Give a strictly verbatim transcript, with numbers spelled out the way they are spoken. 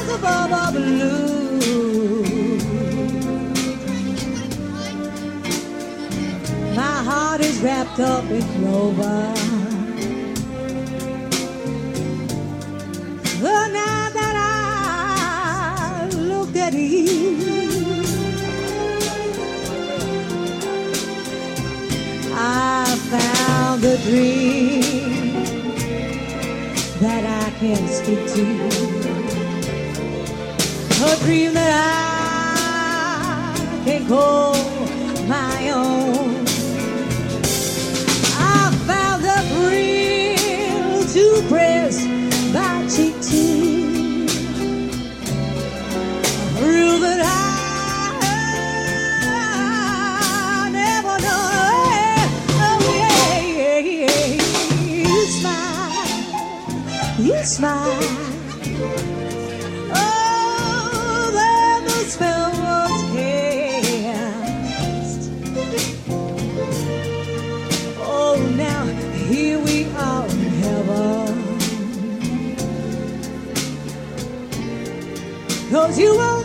above a blue. My heart is wrapped up in clover. But now that I look at you, I found a dream that I can speak to, a dream that I can call my own. I found a thrill to press my cheek to, a thrill that I never known. Oh yeah, yeah, you smile, you smile. Oh, then the spell was cast. Oh, now here we are in heaven, 'cause you are